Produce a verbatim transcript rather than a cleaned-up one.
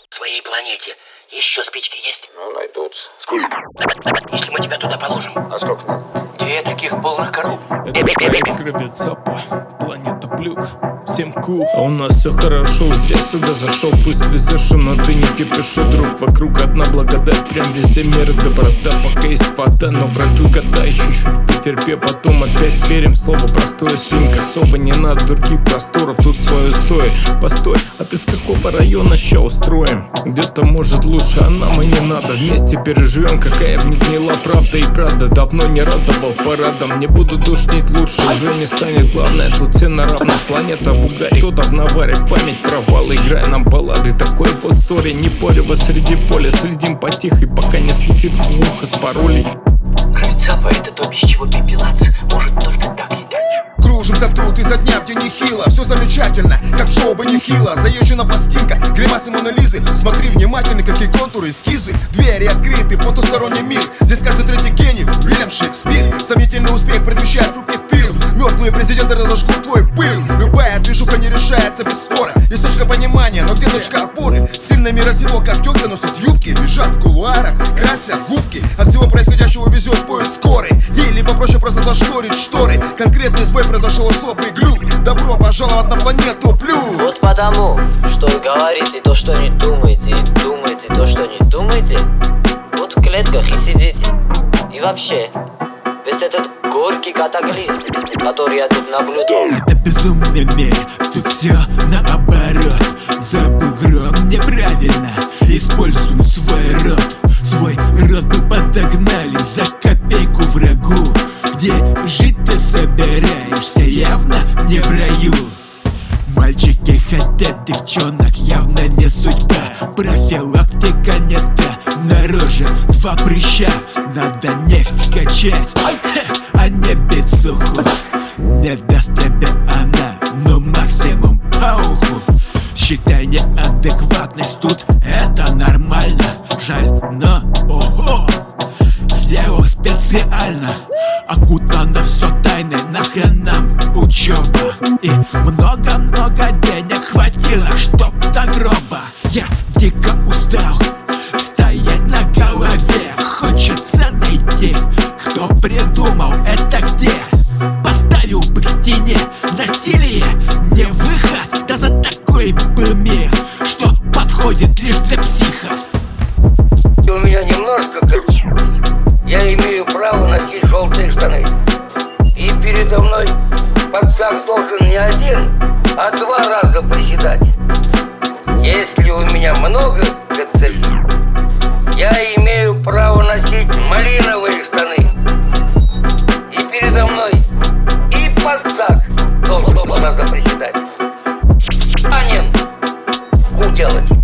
своей планете еще спички есть? Ну, найдутся. Сколько? Если мы тебя туда положим. А сколько надо? Две таких полных коробок. Это проект Гравицапа, планета Плюк. Всем кул, а у нас все хорошо. Зря сюда зашел, пусть везешь, но ты не кипиши, друг. Вокруг одна благодать, прям везде мир и доброта. Пока есть вода, но пройдут года, еще чуть потерпи, потом опять верим в слово простое. Спим как совы, не надо других просторов, тут свое стоя. Постой, а ты с какого района ща устроим? Где-то может лучше, а нам и не надо. Вместе переживем, какая в них гнила правда и правда. Давно не радовал парадом, не буду душнить лучше, уже не станет. Главное, тут все на равных, планета в угаре, кто-то в наваре, память провалы, играя нам баллады. Такой вот стори, не порево среди поля. Следим потихо, пока не слетит глухо с паролей. Гравицапа — это то, без чего пепелац может только так летать. Кружимся тут изо дня в день нехило. Все замечательно, как шоу бы нехило. Заезжена пластинка, гримасы Моны Лизы. Смотри внимательно, какие контуры, эскизы. Двери открыты в потусторонний мир. Здесь каждый третий гений Уильям Шекспир. Сомнительный успех предвещает крупный тыл. Мертвые президенты разожгут твой пыл. Любая движуха не решается без спора. Есть точка понимания, но где точка опоры? Сильный мир сего, как тетка носит юбки. Лежат в кулуарах, красят губки. От всего происходящего везет поезд скорый. Или попроще просто зашторить шторы. Конкретный сбой произошел особый глюк. Добро пожаловать на планету Плюк. Вот потому, что вы говорите то, что не думаете, и думаете то, что не думаете, вот в клетках и сидите. И вообще, весь этот горький катаклизм, который я тут наблюдал. Это безумный мир, тут все наоборот. За бугром неправильно использую свой рот. Свой рот бы подогнали за копейку врагу. Где жить ты собираешься, явно не в раю. Мальчики хотят девчонок, явно не судьба. Профилактика не та, на роже два прыща. Надо нефть качать, а не бицуху. Не даст тебе она, но максимум по уху. Считай неадекватность тут, это нормально. Жаль, но ого, сделал специально. Окутано все тайной, нахрен нам учеба. И много-много денег хватило, чтоб до гроба. Я дико устал стоять на голове. Хочется найти, кто придумал это где. Поставил бы к стене насилие, не выход. Да за такой бы мир, что подходит лишь для психов. У меня немножко я имею право носить желтые штаны. И передо мной пацак должен не один, а два раза приседать. Если у меня много ГЦИ, я имею право носить малиновые штаны. И передо мной и пацак должен два раза приседать. Анин, ку делать.